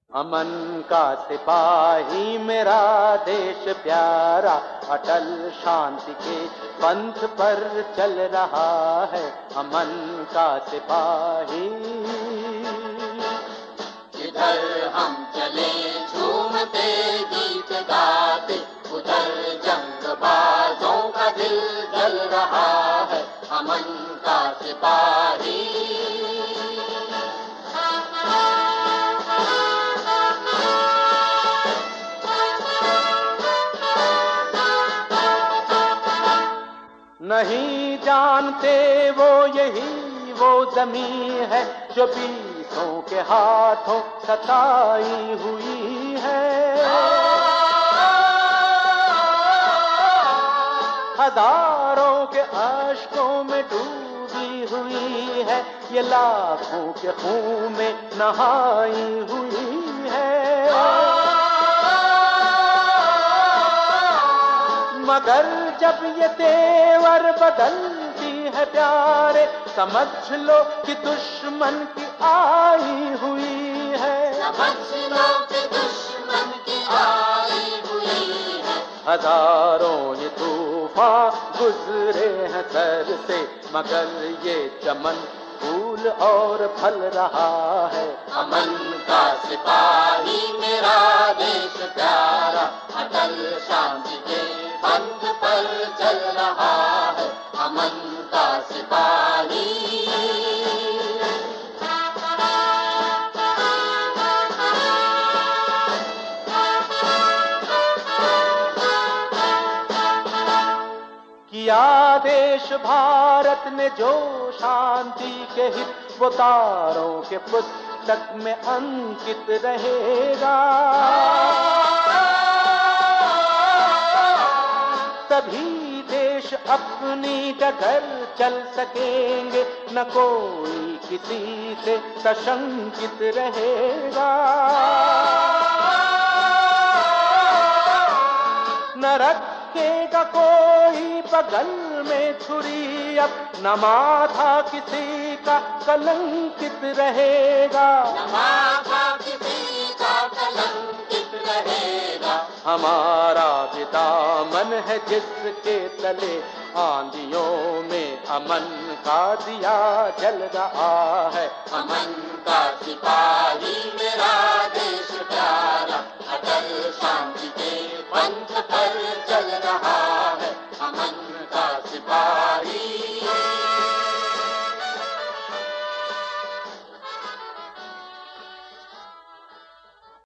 अमन का सिपाही मेरा देश प्यारा, अटल शांति के पंथ पर चल रहा है। अमन का सिपाही इधर हम चले झूमते गीत गाते, उधर जंगबाजों का दिल जल रहा है। अमन का सिपाही नहीं जानते वो यही वो जमीन है जो बीसों के हाथों सताई हुई है। हजारों के अश्कों में डूबी हुई है, ये लाखों के खून में नहाई हुई है। मगर जब ये तेवर बदलती है प्यारे, समझ लो कि दुश्मन की आई हुई है। समझ लो कि दुश्मन की आई हुई है। हजारों ये तूफान गुजरे हैं सर से, मगर ये चमन फूल और फल रहा है। अमन का सिपाही मेरा देश प्यारा, अटल शांति के पंथ पर चल रहा है। अमन का सिपाही किया देश भारत ने जो शांति के हित, वो तारों के पुस्तक में अंकित रहेगा। तभी देश अपनी डगर चल सकेंगे, न कोई किसी से सशंकित रहेगा। न रखेगा कोई बगल में छुरी, अब न माथा किसी का कलंकित रहेगा। न माथा किसी का कलंकित रहेगा। हमारा भी दामन है जिसके तले आंधियों में अमन का दिया जल रहा है। अमन का सिपाही मेरा